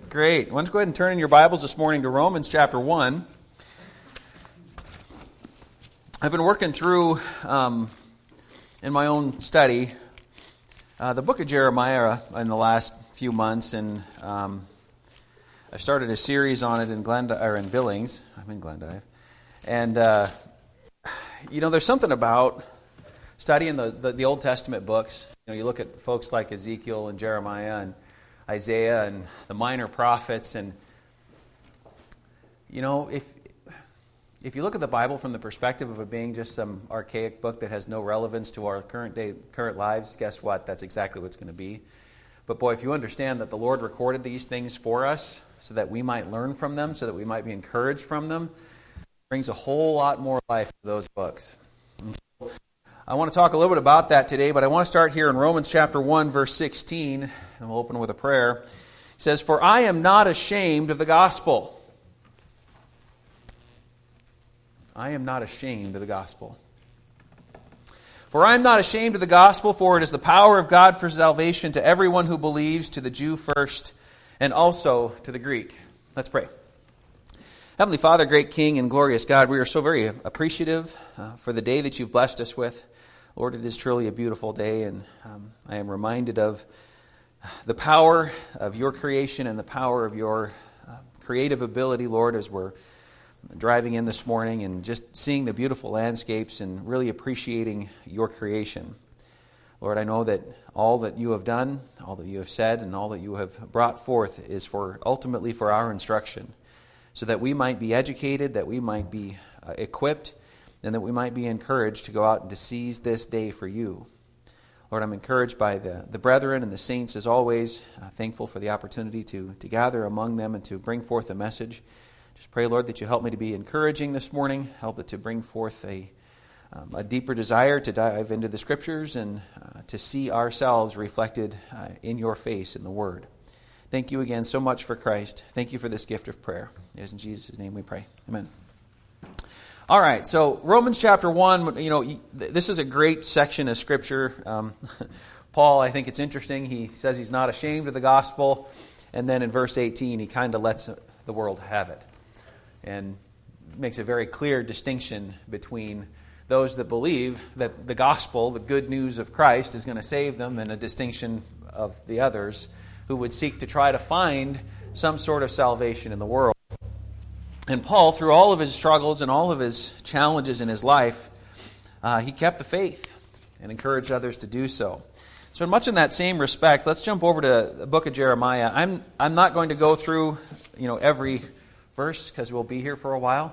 Great. Why don't you go ahead and turn in your Bibles this morning to Romans chapter 1. I've been working through, in my own study, the book of Jeremiah in the last few months, and I started a series on it in Billings. I'm in Glendive. And, there's something about studying the Old Testament books. You look at folks like Ezekiel and Jeremiah and Isaiah and the minor prophets, and if you look at the Bible from the perspective of it being just some archaic book that has no relevance to our current lives, guess what? That's exactly what it's going to be. But boy, if you understand that the Lord recorded these things for us so that we might learn from them, so that we might be encouraged from them, it brings a whole lot more life to those books. And so I want to talk a little bit about that today, but I want to start here in Romans chapter 1, verse 16, and we'll open with a prayer. It says, "For I am not ashamed of the gospel." I am not ashamed of the gospel. "For I am not ashamed of the gospel, for it is the power of God for salvation to everyone who believes, to the Jew first, and also to the Greek." Let's pray. Heavenly Father, great King and glorious God, we are so very appreciative for the day that you've blessed us with. Lord, it is truly a beautiful day, and I am reminded of the power of your creation and the power of your creative ability, Lord, as we're driving in this morning and just seeing the beautiful landscapes and really appreciating your creation. Lord, I know that all that you have done, all that you have said, and all that you have brought forth is ultimately for our instruction, so that we might be educated, that we might be equipped, and that we might be encouraged to go out and to seize this day for you. Lord, I'm encouraged by the brethren and the saints as always, thankful for the opportunity to gather among them and to bring forth a message. Just pray, Lord, that you help me to be encouraging this morning, help it to bring forth a deeper desire to dive into the Scriptures and to see ourselves reflected in your face in the Word. Thank you again so much for Christ. Thank you for this gift of prayer. It is in Jesus' name we pray. Amen. All right, so Romans chapter 1, this is a great section of Scripture. Paul, I think it's interesting. He says he's not ashamed of the gospel, and then in verse 18, he kind of lets the world have it and makes a very clear distinction between those that believe that the gospel, the good news of Christ, is going to save them, and a distinction of the others who would seek to try to find some sort of salvation in the world. And Paul, through all of his struggles and all of his challenges in his life, he kept the faith and encouraged others to do so. So much in that same respect, let's jump over to the book of Jeremiah. I'm not going to go through every verse because we'll be here for a while.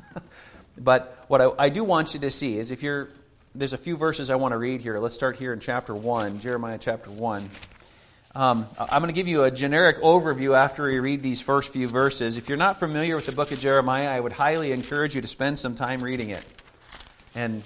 But what I do want you to see is there's a few verses I want to read here. Let's start here in chapter 1, Jeremiah chapter 1. I'm going to give you a generic overview after we read these first few verses. If you're not familiar with the book of Jeremiah, I would highly encourage you to spend some time reading it. And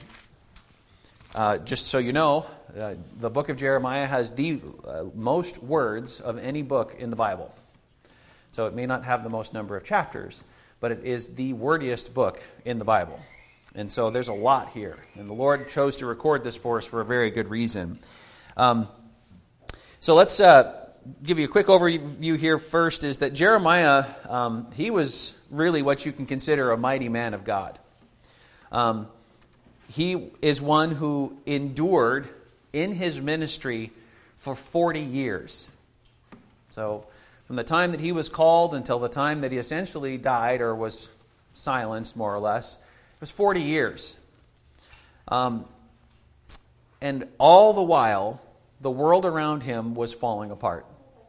just so you know, the book of Jeremiah has the most words of any book in the Bible. So it may not have the most number of chapters, but it is the wordiest book in the Bible. And so there's a lot here. And the Lord chose to record this for us for a very good reason. So let's give you a quick overview here first, is that Jeremiah, he was really what you can consider a mighty man of God. He is one who endured in his ministry for 40 years. So from the time that he was called until the time that he essentially died or was silenced, more or less, it was 40 years. And all the while, the world around him was falling apart.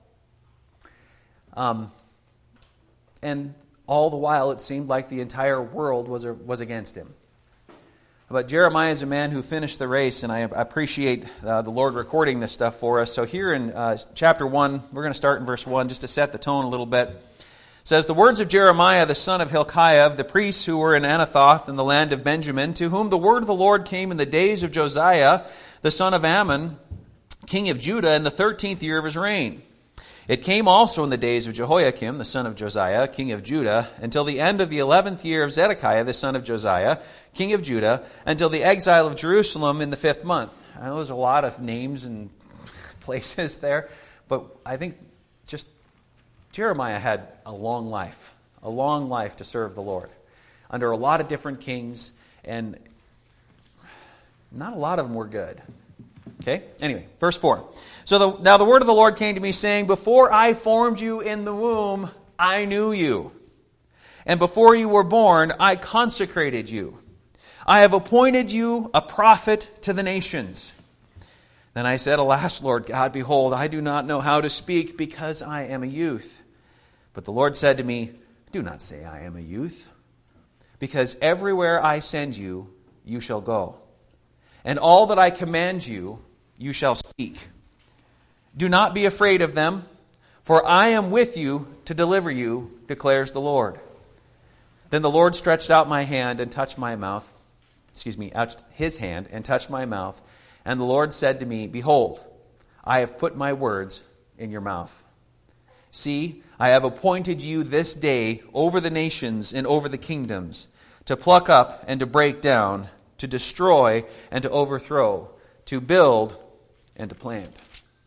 And all the while, it seemed like the entire world was against him. But Jeremiah is a man who finished the race, and I appreciate the Lord recording this stuff for us. So here in chapter 1, we're going to start in verse 1 just to set the tone a little bit. It says, "The words of Jeremiah, the son of Hilkiah, of the priests who were in Anathoth in the land of Benjamin, to whom the word of the Lord came in the days of Josiah, the son of Ammon, king of Judah, in the 13th year of his reign. It came also in the days of Jehoiakim, the son of Josiah, king of Judah, until the end of the 11th year of Zedekiah, the son of Josiah, king of Judah, until the exile of Jerusalem in the 5th month." I know there's a lot of names and places there, but I think just Jeremiah had a long life to serve the Lord, under a lot of different kings, and not a lot of them were good. Okay? Anyway, verse 4. Now the word of the Lord came to me, saying, Before I formed you in the womb, I knew you. And before you were born, I consecrated you. I have appointed you a prophet to the nations. Then I said, Alas, Lord God, behold, I do not know how to speak, because I am a youth. But the Lord said to me, Do not say I am a youth, because everywhere I send you, you shall go. And all that I command you, you shall speak. Do not be afraid of them, for I am with you to deliver you, declares the Lord. Then the Lord stretched out my hand and touched my mouth. Out his hand and touched my mouth. And the Lord said to me, Behold, I have put my words in your mouth. See, I have appointed you this day over the nations and over the kingdoms, to pluck up and to break down, to destroy and to overthrow, to build and to plant.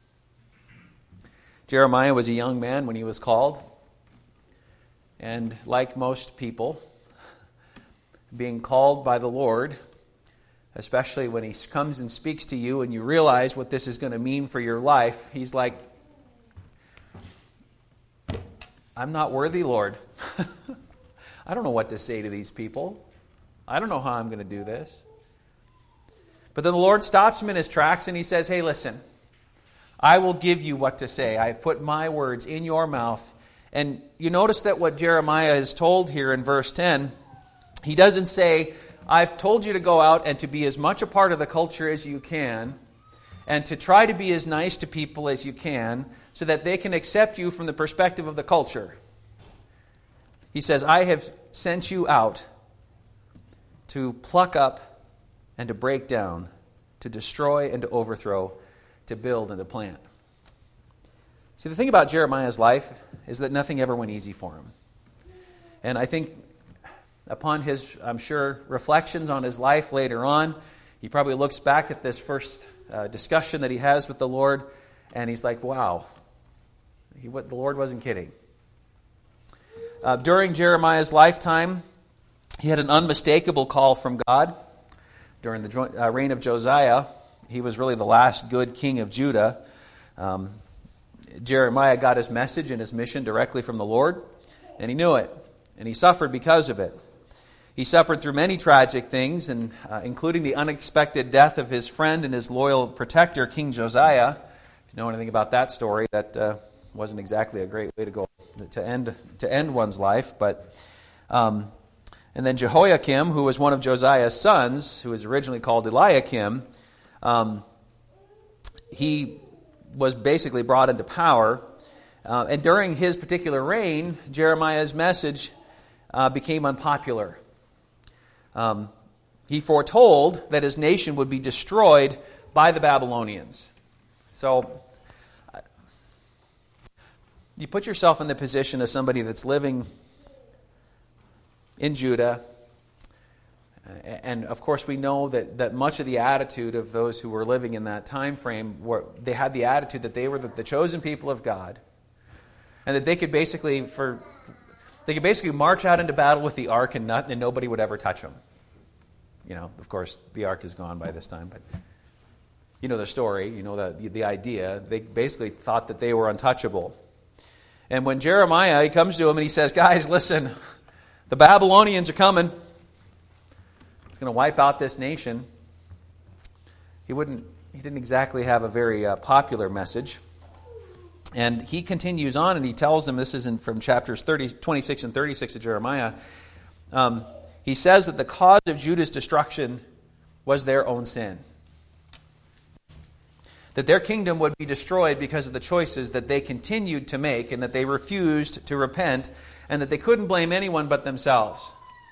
Jeremiah was a young man when he was called. And like most people, being called by the Lord, especially when He comes and speaks to you and you realize what this is going to mean for your life, He's like, I'm not worthy, Lord. I don't know what to say to these people. I don't know how I'm going to do this. But then the Lord stops him in his tracks and He says, Hey, listen, I will give you what to say. I have put my words in your mouth. And you notice that what Jeremiah is told here in verse 10, he doesn't say, I've told you to go out and to be as much a part of the culture as you can, and to try to be as nice to people as you can, so that they can accept you from the perspective of the culture. He says, I have sent you out to pluck up and to break down, to destroy and to overthrow, to build and to plant. See, the thing about Jeremiah's life is that nothing ever went easy for him. And I think upon his, I'm sure, reflections on his life later on, he probably looks back at this first discussion that he has with the Lord, and he's like, wow, the Lord wasn't kidding. During Jeremiah's lifetime, he had an unmistakable call from God. During the reign of Josiah, he was really the last good king of Judah. Jeremiah got his message and his mission directly from the Lord, and he knew it, and he suffered because of it. He suffered through many tragic things, and including the unexpected death of his friend and his loyal protector, King Josiah. If you know anything about that story, that wasn't exactly a great way to go to end one's life. But and then Jehoiakim, who was one of Josiah's sons, who was originally called Eliakim, he was basically brought into power. And during his particular reign, Jeremiah's message became unpopular. He foretold that his nation would be destroyed by the Babylonians. So, you put yourself in the position of somebody that's living in Judah. And of course we know that much of the attitude of those who were living in that time frame, they had the attitude that they were the chosen people of God. And that they could basically march out into battle with the ark and nobody would ever touch them. You know, of course, the ark is gone by this time, but you know the story, you know the idea. They basically thought that they were untouchable. And when Jeremiah, he comes to him and he says, guys, listen, the Babylonians are coming. It's going to wipe out this nation. He didn't exactly have a very popular message. And he continues on and he tells them, this is from chapters 26 and 36 of Jeremiah, he says that the cause of Judah's destruction was their own sin. That their kingdom would be destroyed because of the choices that they continued to make and that they refused to repent and that they couldn't blame anyone but themselves.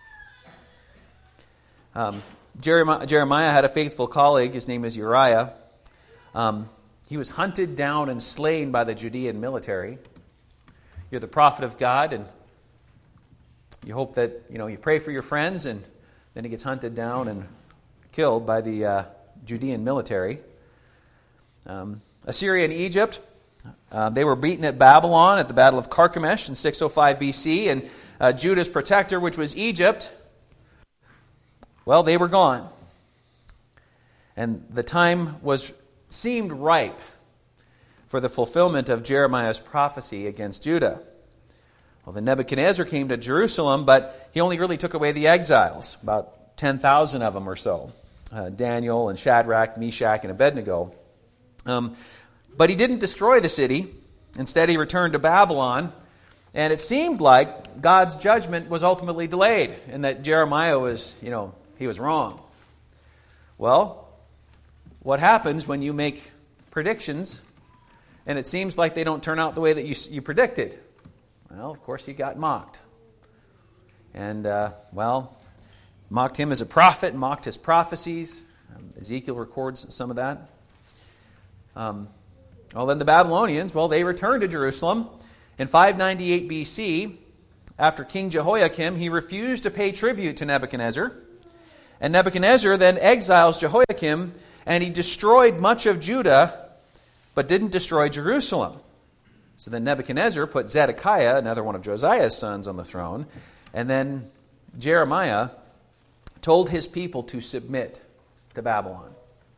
Jeremiah had a faithful colleague. His name is Uriah. He was hunted down and slain by the Judean military. You're the prophet of God, and you hope that you pray for your friends, and then he gets hunted down and killed by the Judean military. Assyria and Egypt They were beaten at Babylon at the Battle of Carchemish in 605 BC, and Judah's protector, which was Egypt, well, they were gone. And the time seemed ripe for the fulfillment of Jeremiah's prophecy against Judah. Well, then Nebuchadnezzar came to Jerusalem, but he only really took away the exiles, about 10,000 of them or so. Daniel and Shadrach, Meshach, and Abednego. But he didn't destroy the city. Instead, he returned to Babylon. And it seemed like God's judgment was ultimately delayed, and that Jeremiah was, he was wrong. Well, what happens when you make predictions and it seems like they don't turn out the way that you predicted? Well, of course, he got mocked. And, mocked him as a prophet, mocked his prophecies. Ezekiel records some of that. Then the Babylonians, they returned to Jerusalem. In 598 BC, after King Jehoiakim, he refused to pay tribute to Nebuchadnezzar. And Nebuchadnezzar then exiles Jehoiakim, and he destroyed much of Judah, but didn't destroy Jerusalem. So then Nebuchadnezzar put Zedekiah, another one of Josiah's sons, on the throne. And then Jeremiah told his people to submit to Babylon.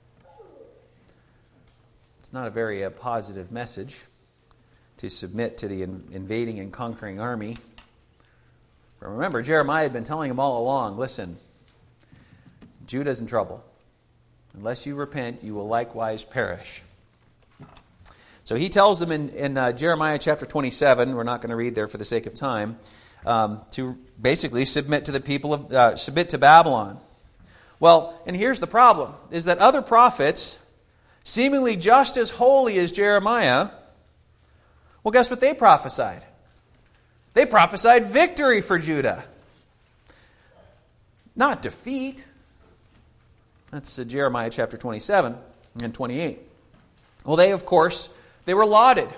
It's not a very positive message to submit to the invading and conquering army. But remember, Jeremiah had been telling them all along, listen, Judah's in trouble. Unless you repent, you will likewise perish. So he tells them in Jeremiah chapter 27, we're not going to read there for the sake of time, to basically submit to the people of submit to Babylon. Well, and here's the problem, is that other prophets, seemingly just as holy as Jeremiah, well, guess what they prophesied? They prophesied victory for Judah. Not defeat. That's Jeremiah chapter 27 and 28. Well, they were lauded.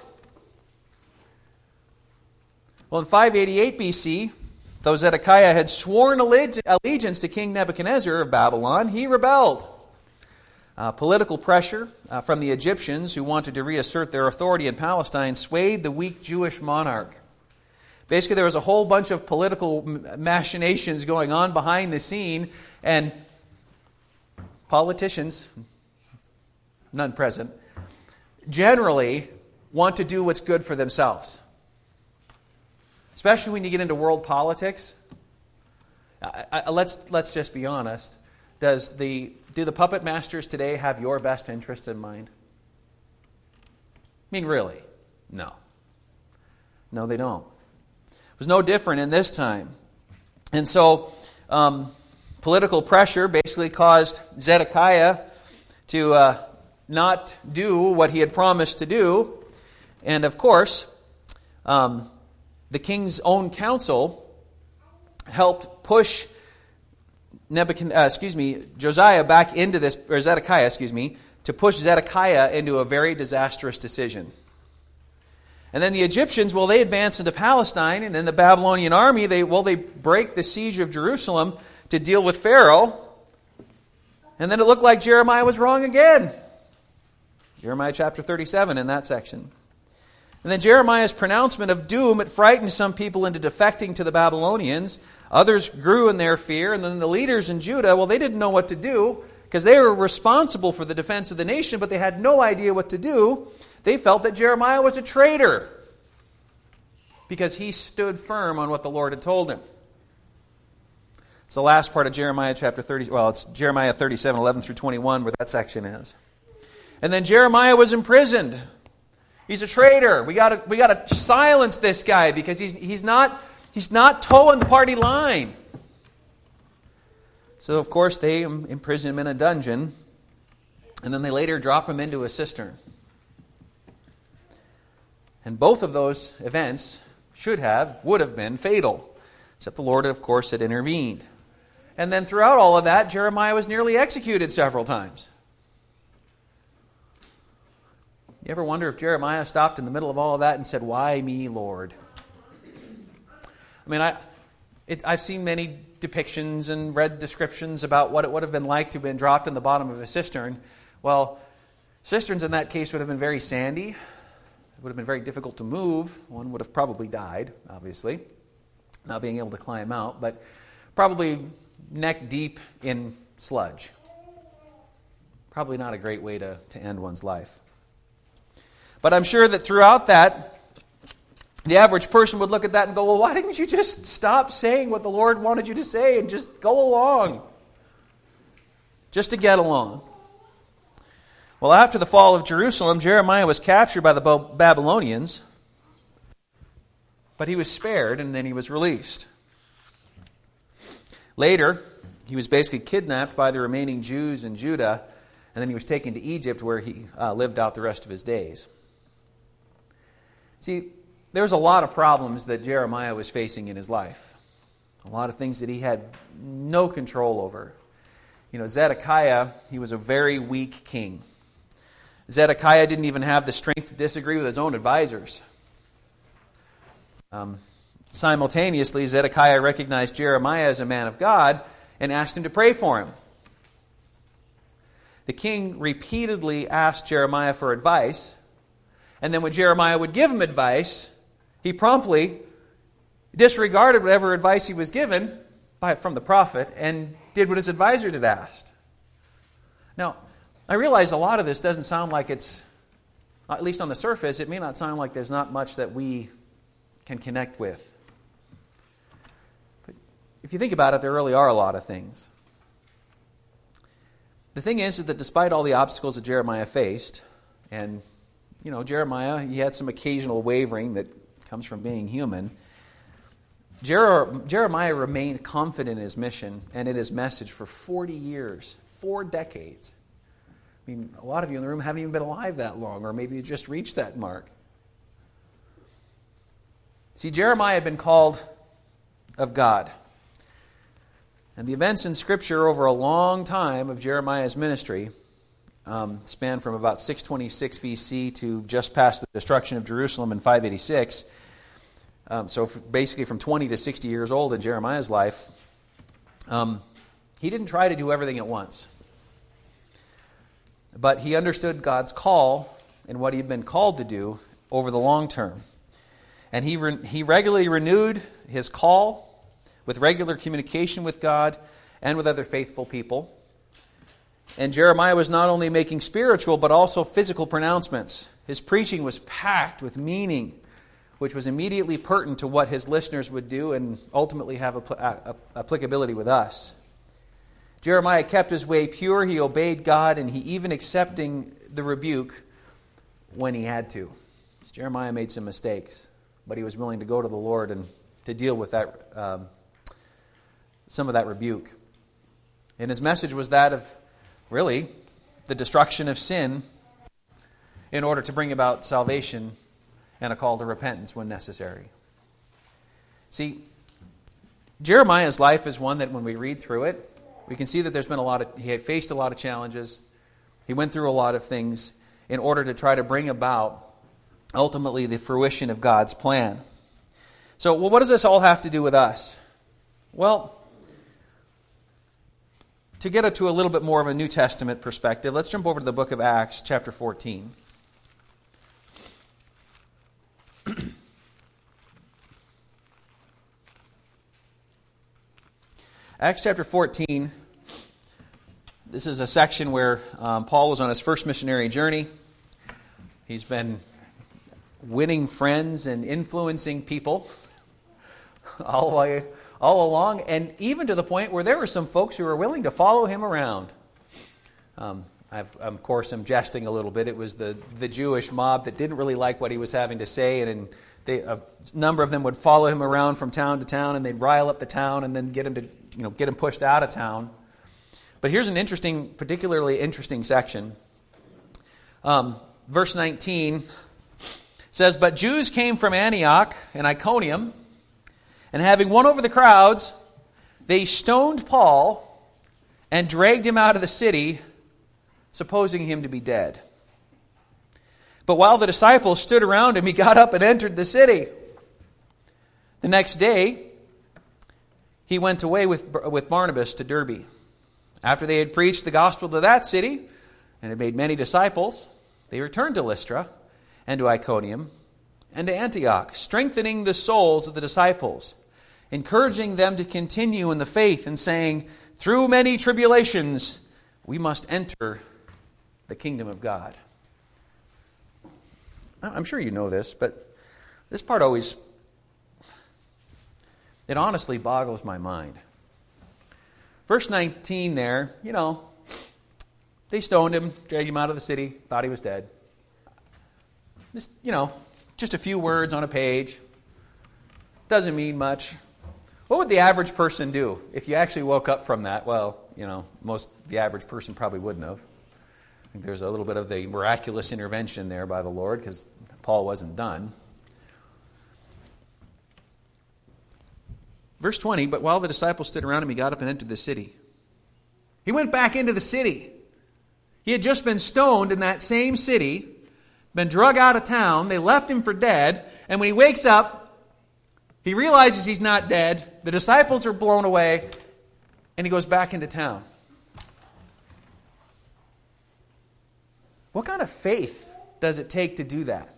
Well, in 588 BC, though Zedekiah had sworn allegiance to King Nebuchadnezzar of Babylon, he rebelled. Political pressure from the Egyptians, who wanted to reassert their authority in Palestine, swayed the weak Jewish monarch. Basically, there was a whole bunch of political machinations going on behind the scene, and politicians, none present, generally want to do what's good for themselves. Especially when you get into world politics. Let's just be honest. Do the puppet masters today have your best interests in mind? I mean, really? No. No, they don't. It was no different in this time. And so, political pressure basically caused Zedekiah to not do what he had promised to do. And of course, the king's own counsel helped push Josiah back into this, or Zedekiah, to push Zedekiah into a very disastrous decision. And then the Egyptians, they advance into Palestine, and then the Babylonian army, they break the siege of Jerusalem to deal with Pharaoh. And then it looked like Jeremiah was wrong again. Jeremiah chapter 37 in that section. And then Jeremiah's pronouncement of doom, it frightened some people into defecting to the Babylonians. Others grew in their fear. And then the leaders in Judah, they didn't know what to do because they were responsible for the defense of the nation, but they had no idea what to do. They felt that Jeremiah was a traitor because he stood firm on what the Lord had told him. It's the last part of Jeremiah chapter 30. Well, it's Jeremiah 37, 11 through 21, where that section is. And then Jeremiah was imprisoned. He's a traitor. We got to silence this guy because he's not towing the party line. So of course they imprison him in a dungeon, and then they later drop him into a cistern. And both of those events would have been fatal, except the Lord, of course, had intervened. And then throughout all of that, Jeremiah was nearly executed several times. You ever wonder if Jeremiah stopped in the middle of all of that and said, "Why me, Lord?" I mean, I've seen many depictions and read descriptions about what it would have been like to have been dropped in the bottom of a cistern. Well, cisterns in that case would have been very sandy, It would have been very difficult to move. One would have probably died, obviously, not being able to climb out, but probably neck deep in sludge. Probably not a great way to end one's life. But I'm sure that throughout that, the average person would look at that and go, well, why didn't you just stop saying what the Lord wanted you to say and just go along? Just to get along. Well, after the fall of Jerusalem, Jeremiah was captured by the Babylonians, but he was spared and then he was released. Later, he was basically kidnapped by the remaining Jews in Judah, and then he was taken to Egypt where he lived out the rest of his days. See, there was a lot of problems that Jeremiah was facing in his life. A lot of things that he had no control over. Zedekiah, he was a very weak king. Zedekiah didn't even have the strength to disagree with his own advisors. Simultaneously, Zedekiah recognized Jeremiah as a man of God and asked him to pray for him. The king repeatedly asked Jeremiah for advice, and then when Jeremiah would give him advice, he promptly disregarded whatever advice he was given from the prophet and did what his advisor had asked. Now, I realize a lot of this doesn't sound like it's, at least on the surface, it may not sound like there's not much that we can connect with. But if you think about it, there really are a lot of things. The thing is that despite all the obstacles that Jeremiah faced, and Jeremiah, he had some occasional wavering that comes from being human, Jeremiah remained confident in his mission and in his message for 40 years, 4 decades. I mean, a lot of you in the room haven't even been alive that long, or maybe you just reached that mark. See, Jeremiah had been called of God. And the events in Scripture over a long time of Jeremiah's ministry span from about 626 BC to just past the destruction of Jerusalem in 586. Basically from 20 to 60 years old in Jeremiah's life, he didn't try to do everything at once. But he understood God's call and what he'd been called to do over the long term. And he regularly renewed his call with regular communication with God and with other faithful people. And Jeremiah was not only making spiritual but also physical pronouncements. His preaching was packed with meaning, which was immediately pertinent to what his listeners would do and ultimately have applicability with us. Jeremiah kept his way pure, he obeyed God, and he even accepting the rebuke when he had to. Jeremiah made some mistakes, but he was willing to go to the Lord and to deal with that, some of that rebuke. And his message was that of, really, the destruction of sin in order to bring about salvation and a call to repentance when necessary. See, Jeremiah's life is one that when we read through it, we can see that he had faced a lot of challenges. He went through a lot of things in order to try to bring about, ultimately, the fruition of God's plan. So, what does this all have to do with us? Well, to get to a little bit more of a New Testament perspective, let's jump over to the book of Acts, chapter 14. Acts chapter 14, this is a section where Paul was on his first missionary journey. He's been winning friends and influencing people all along, and even to the point where there were some folks who were willing to follow him around. Of course, I'm jesting a little bit. It was the Jewish mob that didn't really like what he was having to say, and a number of them would follow him around from town to town, and they'd rile up the town and then get him pushed out of town. But here's an particularly interesting section. Verse 19 says, "But Jews came from Antioch and Iconium, and having won over the crowds, they stoned Paul and dragged him out of the city, supposing him to be dead. But while the disciples stood around him, he got up and entered the city. The next day, he went away with Barnabas to Derbe. After they had preached the gospel to that city and had made many disciples, they returned to Lystra, and to Iconium, and to Antioch, strengthening the souls of the disciples, encouraging them to continue in the faith, and saying, through many tribulations, we must enter the kingdom of God. I'm sure you know this, but this part always, it honestly boggles my mind. Verse 19 there, they stoned him, dragged him out of the city, thought he was dead. This, just a few words on a page. Doesn't mean much. What would the average person do if you actually woke up from that? Well, the average person probably wouldn't have. I think there's a little bit of the miraculous intervention there by the Lord because Paul wasn't done. Verse 20, but while the disciples stood around him, he got up and entered the city. He went back into the city. He had just been stoned in that same city, been drug out of town. They left him for dead. And when he wakes up, he realizes he's not dead. The disciples are blown away. And he goes back into town. What kind of faith does it take to do that?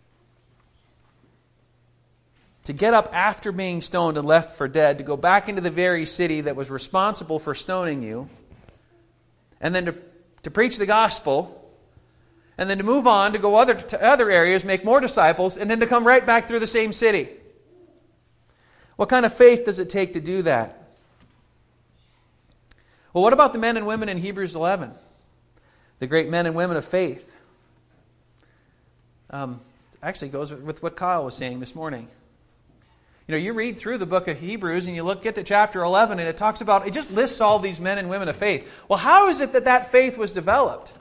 To get up after being stoned and left for dead, to go back into the very city that was responsible for stoning you, and then to preach the gospel, and then to move on to go to other areas, make more disciples, and then to come right back through the same city. What kind of faith does it take to do that? Well, what about the men and women in Hebrews 11? The great men and women of faith. Actually goes with what Kyle was saying this morning. You read through the book of Hebrews and you get to chapter 11 and it just lists all these men and women of faith. Well, how is it that faith was developed?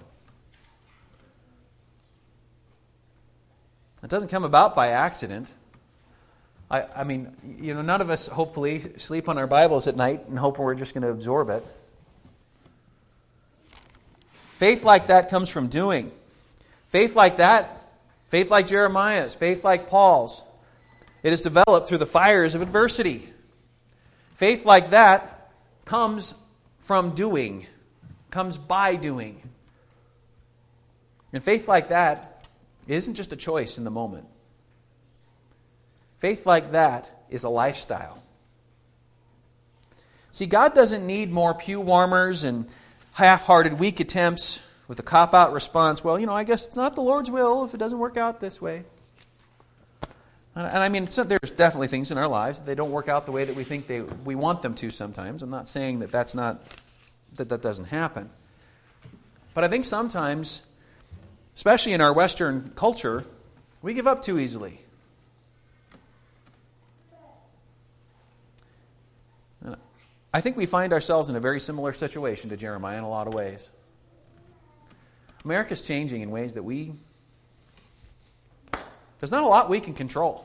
It doesn't come about by accident. I mean, none of us hopefully sleep on our Bibles at night and hope we're just going to absorb it. Faith like that comes from doing. Faith like Jeremiah's, faith like Paul's. It is developed through the fires of adversity. Faith like that comes from doing, comes by doing. And faith like that isn't just a choice in the moment. Faith like that is a lifestyle. See, God doesn't need more pew warmers and half-hearted, weak attempts with a cop-out response. Well, I guess it's not the Lord's will if it doesn't work out this way. And I mean, there's definitely things in our lives that they don't work out the way that we think we want them to sometimes. I'm not saying that that doesn't happen. But I think sometimes, especially in our Western culture, we give up too easily. And I think we find ourselves in a very similar situation to Jeremiah in a lot of ways. America's changing in ways that there's not a lot we can control.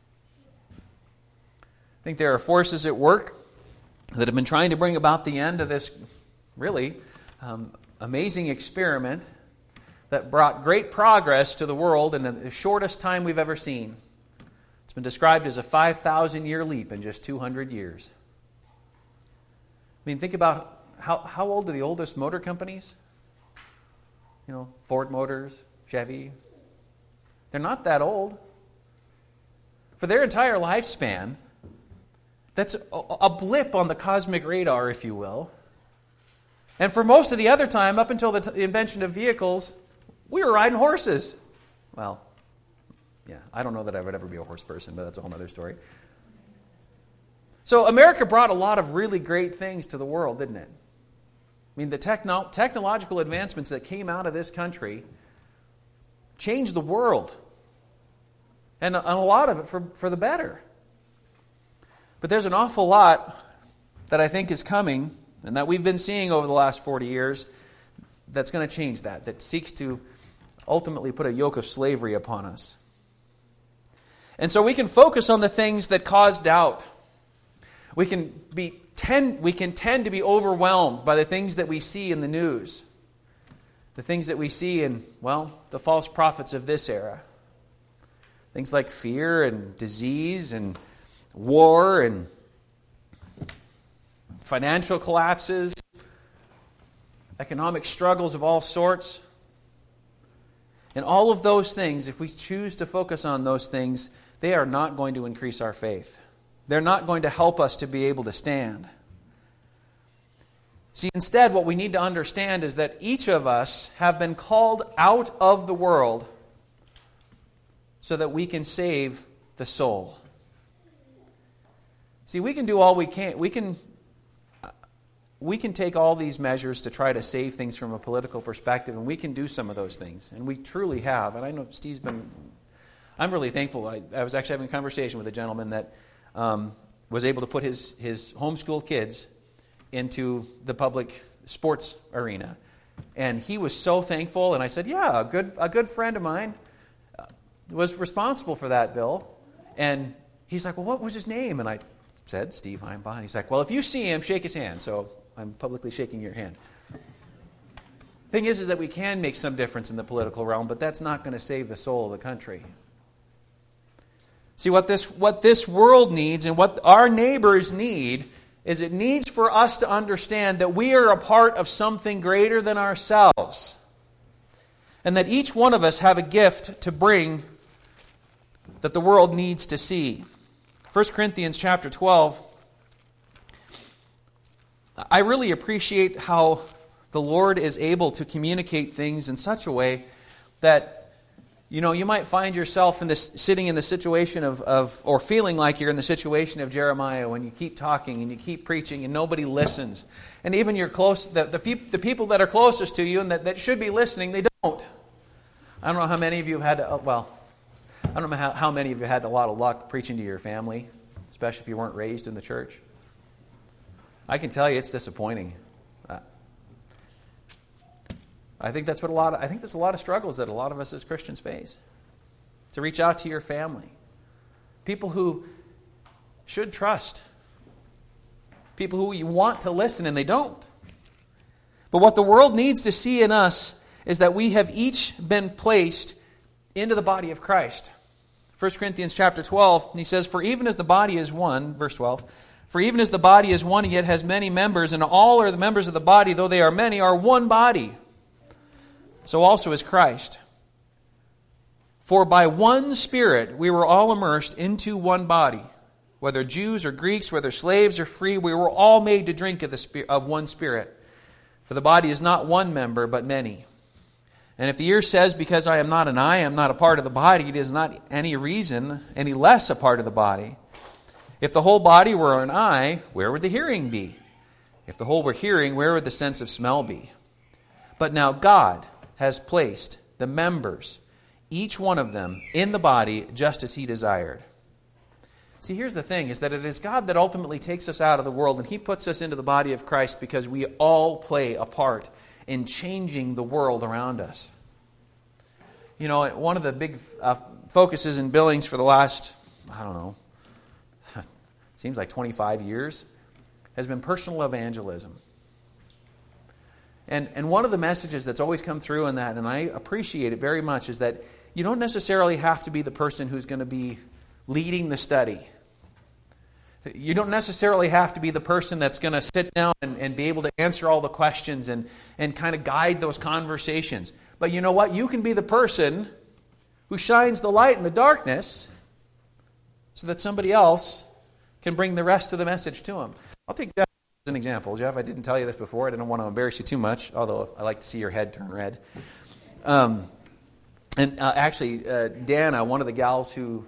I think there are forces at work that have been trying to bring about the end of this really amazing experiment that brought great progress to the world in the shortest time we've ever seen. It's been described as a 5,000-year leap in just 200 years. I mean, think about how old are the oldest motor companies? Ford Motors, Chevy. They're not that old. For their entire lifespan, that's a blip on the cosmic radar, if you will. And for most of the other time, up until the invention of vehicles, we were riding horses. Well, yeah, I don't know that I would ever be a horse person, but that's a whole other story. So America brought a lot of really great things to the world, didn't it? I mean, the technological advancements that came out of this country changed the world. And a lot of it for the better. But there's an awful lot that I think is coming, and that we've been seeing over the last 40 years, that's going to change that seeks to ultimately put a yoke of slavery upon us. And so we can focus on the things that cause doubt. We can tend to be overwhelmed by the things that we see in the news. The things that we see in, the false prophets of this era. Things like fear and disease and war and financial collapses, economic struggles of all sorts. And all of those things, if we choose to focus on those things, they are not going to increase our faith. They're not going to help us to be able to stand. See, instead, what we need to understand is that each of us have been called out of the world so that we can save the soul. See, we can do all we can. We can take all these measures to try to save things from a political perspective, and we can do some of those things. And we truly have. And I know Steve's been... I'm really thankful. I was actually having a conversation with a gentleman that was able to put his homeschooled kids into the public sports arena. And he was so thankful. And I said, yeah, a good friend of mine was responsible for that, Bill. And he's like, well, what was his name? And I said, Steve Heimbach. And he's like, well, if you see him, shake his hand. So I'm publicly shaking your hand. Thing is that we can make some difference in the political realm, but that's not going to save the soul of the country. See, what this world needs and what our neighbors need is it needs for us to understand that we are a part of something greater than ourselves. And that each one of us have a gift to bring that the world needs to see. 1 Corinthians chapter 12, I really appreciate how the Lord is able to communicate things in such a way that, you know, you might find yourself sitting in the situation of or feeling like you're in the situation of Jeremiah when you keep talking and you keep preaching and nobody listens. And even your the people that are closest to you and that should be listening, they don't. I don't know how many of you have had, I don't know how many of you had a lot of luck preaching to your family, especially if you weren't raised in the church. I can tell you it's disappointing. I think there's a lot of struggles that a lot of us as Christians face. To reach out to your family. People who should trust. People who you want to listen and they don't. But what the world needs to see in us is that we have each been placed into the body of Christ. 1 Corinthians chapter 12, he says, for even as the body is one, verse 12, for even as the body is one, yet has many members, and all are the members of the body, though they are many, are one body. So also is Christ. For by one Spirit we were all immersed into one body. Whether Jews or Greeks, whether slaves or free, we were all made to drink of one Spirit. For the body is not one member, but many. And if the ear says, because I am not an eye, I am not a part of the body, it is not any reason any less a part of the body. If the whole body were an eye, where would the hearing be? If the whole were hearing, where would the sense of smell be? But now God has placed the members, each one of them, in the body just as He desired. See, here's the thing, is that it is God that ultimately takes us out of the world and He puts us into the body of Christ because we all play a part in changing the world around us. You know, one of the big focuses in Billings for the last, seems like 25 years, has been personal evangelism. And one of the messages that's always come through in that, and I appreciate it very much, is that you don't necessarily have to be the person who's going to be leading the study. You don't necessarily have to be the person that's going to sit down and be able to answer all the questions and kind of guide those conversations. But you know what? You can be the person who shines the light in the darkness so that somebody else can bring the rest of the message to them. I'll take Jeff as an example. Jeff, I didn't tell you this before. I didn't want to embarrass you too much, although I like to see your head turn red. Actually, Dana, one of the gals who...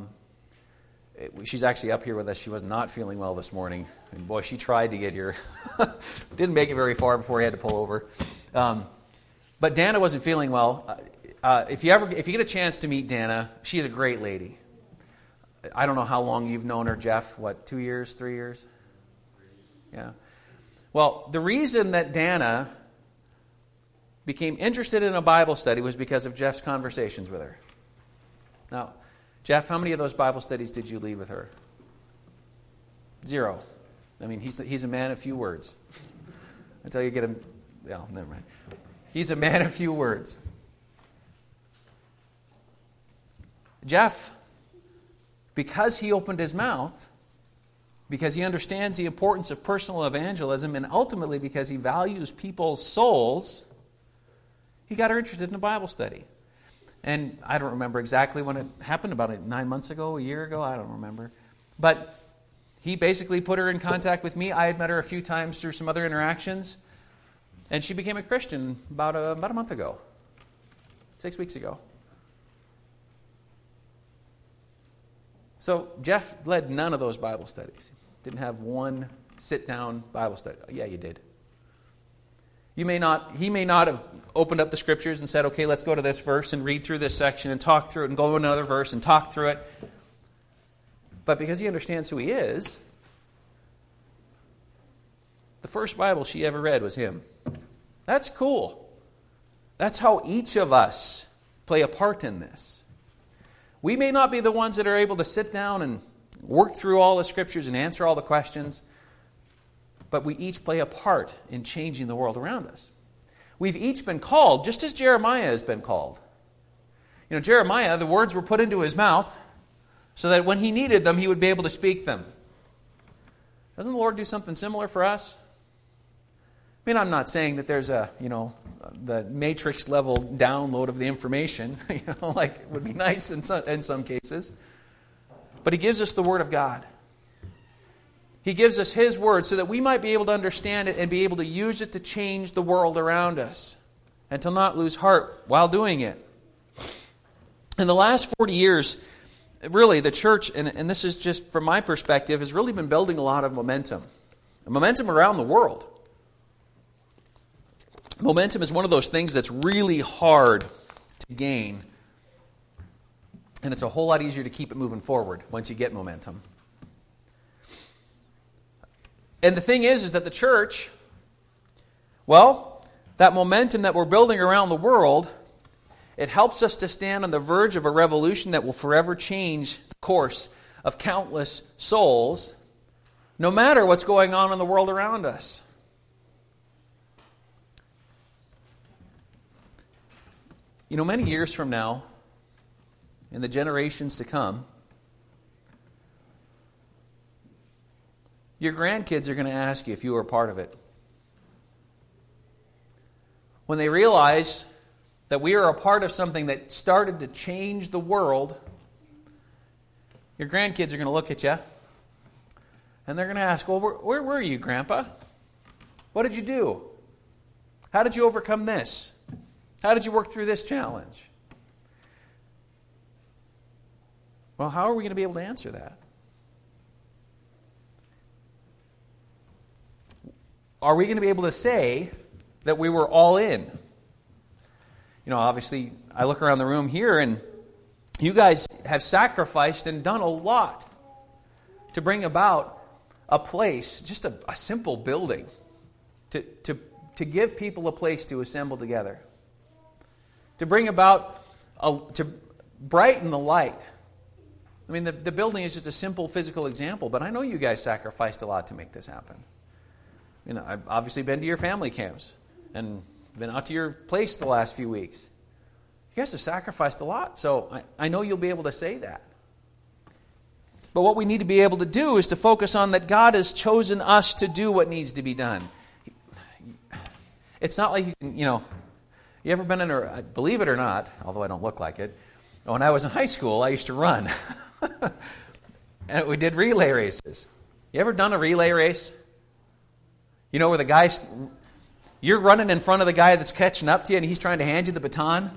she's actually up here with us. She was not feeling well this morning. And boy, she tried to get here. Didn't make it very far before he had to pull over. But Dana wasn't feeling well. If you get a chance to meet Dana, she's a great lady. I don't know how long you've known her, Jeff. What, 2 years, 3 years? Yeah. Well, the reason that Dana became interested in a Bible study was because of Jeff's conversations with her. Now, Jeff, how many of those Bible studies did you lead with her? 0. I mean, he's a man of few words. Until you get him... Well, never mind. He's a man of few words. Jeff, because he opened his mouth, because he understands the importance of personal evangelism, and ultimately because he values people's souls, he got her interested in a Bible study. And I don't remember exactly when it happened, about 9 months ago, a year ago, I don't remember. But he basically put her in contact with me. I had met her a few times through some other interactions. And she became a Christian about a month ago, 6 weeks ago. So Jeff led none of those Bible studies. Didn't have one sit-down Bible study. Yeah, you did. He may not have opened up the Scriptures and said, okay, let's go to this verse and read through this section and talk through it and go to another verse and talk through it. But because he understands who he is, the first Bible she ever read was him. That's cool. That's how each of us play a part in this. We may not be the ones that are able to sit down and work through all the Scriptures and answer all the questions, but we each play a part in changing the world around us. We've each been called, just as Jeremiah has been called. You know, Jeremiah, the words were put into his mouth so that when he needed them, he would be able to speak them. Doesn't the Lord do something similar for us? I mean, I'm not saying that there's the Matrix level download of the information, like it would be nice in some cases. But he gives us the Word of God. He gives us His Word so that we might be able to understand it and be able to use it to change the world around us and to not lose heart while doing it. In the last 40 years, really the church, and this is just from my perspective, has really been building a lot of momentum. Momentum around the world. Momentum is one of those things that's really hard to gain. And it's a whole lot easier to keep it moving forward once you get momentum. And the thing is that the church, well, that momentum that we're building around the world, it helps us to stand on the verge of a revolution that will forever change the course of countless souls, no matter what's going on in the world around us. You know, many years from now, in the generations to come, your grandkids are going to ask you if you were a part of it. When they realize that we are a part of something that started to change the world, your grandkids are going to look at you and they're going to ask, well, where were you, Grandpa? What did you do? How did you overcome this? How did you work through this challenge? Well, how are we going to be able to answer that? Are we going to be able to say that we were all in? You know, obviously, I look around the room here and you guys have sacrificed and done a lot to bring about a place, just a simple building, to give people a place to assemble together. To bring about, to brighten the light. I mean, the building is just a simple physical example, but I know you guys sacrificed a lot to make this happen. You know, I've obviously been to your family camps and been out to your place the last few weeks. You guys have sacrificed a lot, so I know you'll be able to say that. But what we need to be able to do is to focus on that God has chosen us to do what needs to be done. It's not like you ever been in believe it or not, although I don't look like it, when I was in high school, I used to run. And we did relay races. You ever done a relay race? You know where the guy's, you're running in front of the guy that's catching up to you and he's trying to hand you the baton?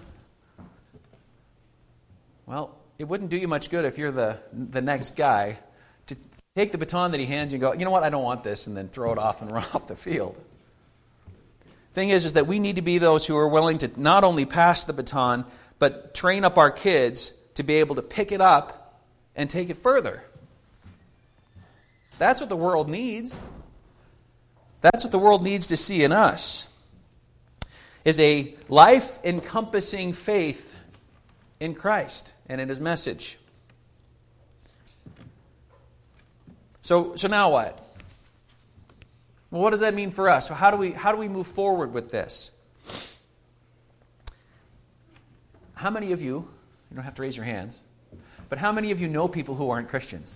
Well, it wouldn't do you much good if you're the next guy to take the baton that he hands you and go, you know what, I don't want this, and then throw it off and run off the field. Thing is that we need to be those who are willing to not only pass the baton, but train up our kids to be able to pick it up and take it further. That's what the world needs. That's what the world needs to see in us, is a life-encompassing faith in Christ and in His message. So now what? Well, what does that mean for us? So how do we move forward with this? How many of you don't have to raise your hands, but how many of you know people who aren't Christians?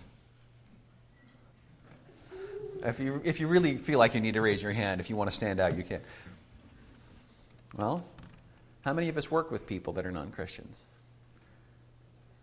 If you really feel like you need to raise your hand, if you want to stand out, you can. Well, how many of us work with people that are non-Christians?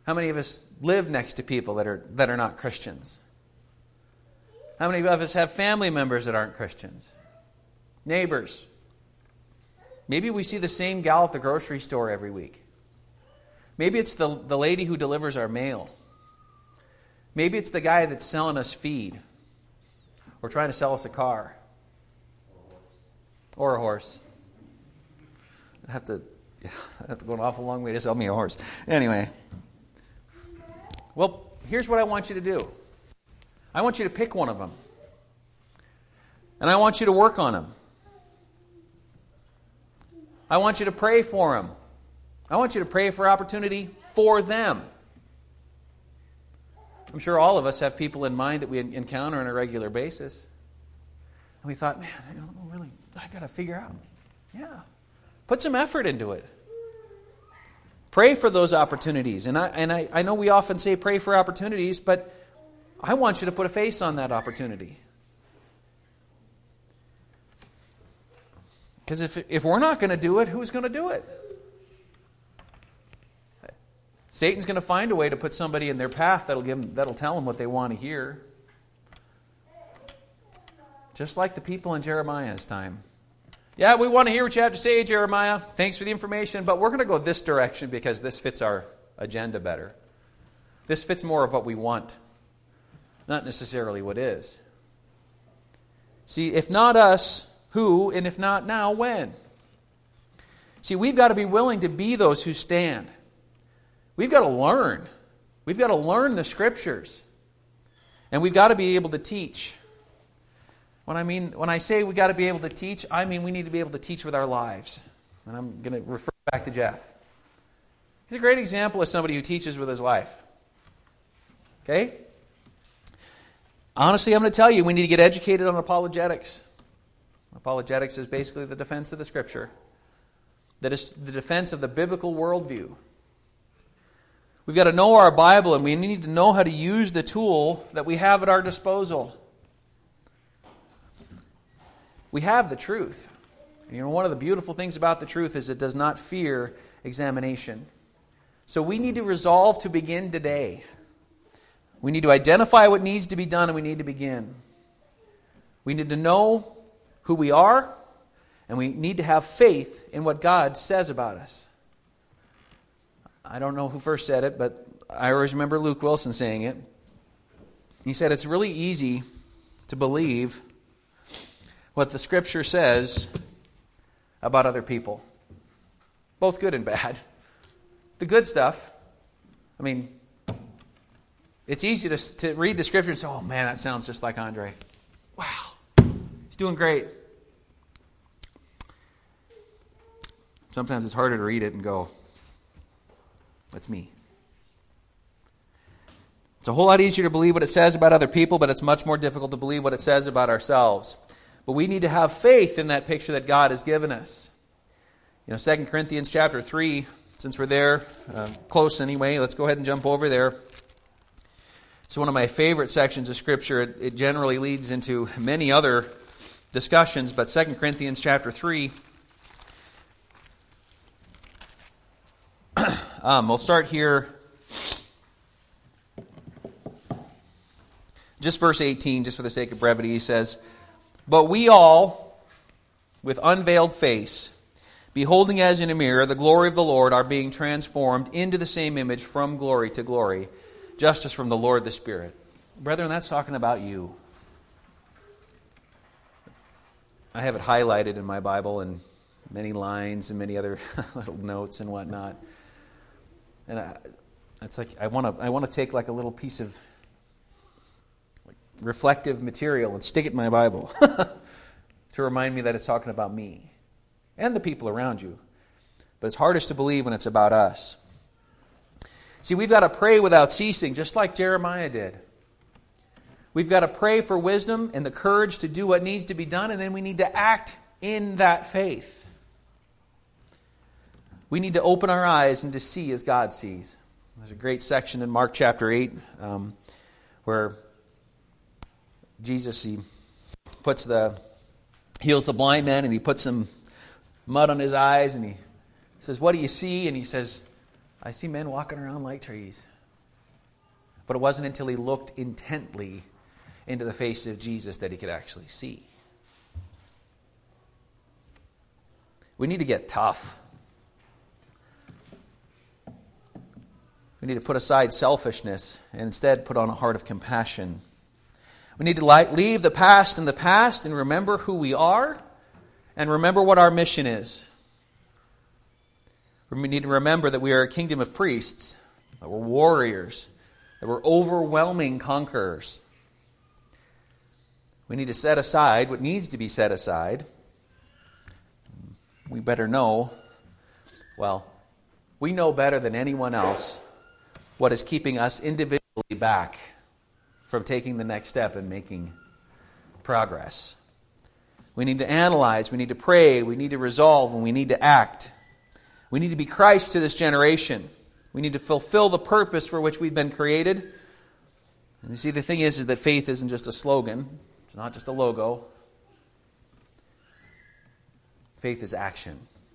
How many of us live next to people that are not Christians? How many of us have family members that aren't Christians? Neighbors. Maybe we see the same gal at the grocery store every week. Maybe it's the lady who delivers our mail. Maybe it's the guy that's selling us feed or trying to sell us a car or a horse. I'd have to go an awful long way to sell me a horse. Anyway. Well, here's what I want you to do. I want you to pick one of them. And I want you to work on them. I want you to pray for them. I want you to pray for opportunity for them. I'm sure all of us have people in mind that we encounter on a regular basis. And we thought, man, I don't know really, I got to figure out. Yeah. Put some effort into it. Pray for those opportunities. And I know we often say pray for opportunities, but I want you to put a face on that opportunity. Because if we're not going to do it, who's going to do it? Satan's going to find a way to put somebody in their path that'll tell them what they want to hear. Just like the people in Jeremiah's time. Yeah, we want to hear what you have to say, Jeremiah. Thanks for the information, but we're going to go this direction because this fits our agenda better. This fits more of what we want, not necessarily what is. See, if not us, who? And if not now, when? See, we've got to be willing to be those who stand. We've got to learn. We've got to learn the Scriptures. And we've got to be able to teach. When I say we've got to be able to teach, I mean we need to be able to teach with our lives. And I'm going to refer back to Jeff. He's a great example of somebody who teaches with his life. Okay? Honestly, I'm going to tell you, we need to get educated on apologetics. Apologetics is basically the defense of the Scripture. That is the defense of the biblical worldview. We've got to know our Bible, and we need to know how to use the tool that we have at our disposal. We have the truth. And one of the beautiful things about the truth is it does not fear examination. So we need to resolve to begin today. We need to identify what needs to be done, and we need to begin. We need to know who we are, and we need to have faith in what God says about us. I don't know who first said it, but I always remember Luke Wilson saying it. He said it's really easy to believe what the Scripture says about other people. Both good and bad. The good stuff, it's easy to read the Scripture and say, oh man, that sounds just like Andre. Wow, he's doing great. Sometimes it's harder to read it and go, that's me. It's a whole lot easier to believe what it says about other people, but it's much more difficult to believe what it says about ourselves. But we need to have faith in that picture that God has given us. 2 Corinthians chapter 3, since we're there, close anyway, let's go ahead and jump over there. It's one of my favorite sections of Scripture. It generally leads into many other discussions, but 2 Corinthians chapter 3, we'll start here, just verse 18, just for the sake of brevity. He says, but we all, with unveiled face, beholding as in a mirror the glory of the Lord, are being transformed into the same image from glory to glory, just as from the Lord the Spirit. Brethren, that's talking about you. I have it highlighted in my Bible and many lines and many other little notes and whatnot. And it's like I want to take like a little piece of reflective material and stick it in my Bible to remind me that it's talking about me and the people around you. But it's hardest to believe when it's about us. See, we've got to pray without ceasing, just like Jeremiah did. We've got to pray for wisdom and the courage to do what needs to be done, and then we need to act in that faith. We need to open our eyes and to see as God sees. There's a great section in Mark chapter 8 where Jesus, he heals the blind man, and he puts some mud on his eyes, and he says, what do you see? And he says, I see men walking around like trees. But it wasn't until he looked intently into the face of Jesus that he could actually see. We need to get tough. We need to put aside selfishness and instead put on a heart of compassion. We need to leave the past in the past and remember who we are and remember what our mission is. We need to remember that we are a kingdom of priests, that we're warriors, that we're overwhelming conquerors. We need to set aside what needs to be set aside. We better know, we know better than anyone else what is keeping us individually back from taking the next step and making progress. We need to analyze, we need to pray, we need to resolve, and we need to act. We need to be Christ to this generation. We need to fulfill the purpose for which we've been created. And you see, the thing is that faith isn't just a slogan. It's not just a logo. Faith is action.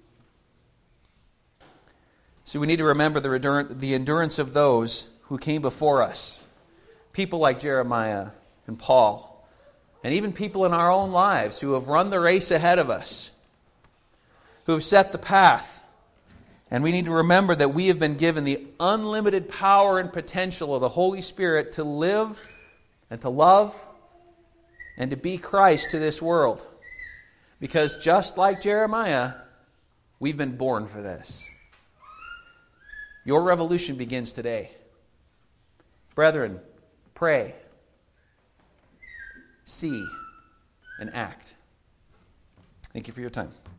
So we need to remember the endurance of those who came before us. People like Jeremiah and Paul, and even people in our own lives who have run the race ahead of us, who have set the path. And we need to remember that we have been given the unlimited power and potential of the Holy Spirit to live and to love and to be Christ to this world. Because just like Jeremiah, we've been born for this. Your revolution begins today. Brethren, pray, see, and act. Thank you for your time.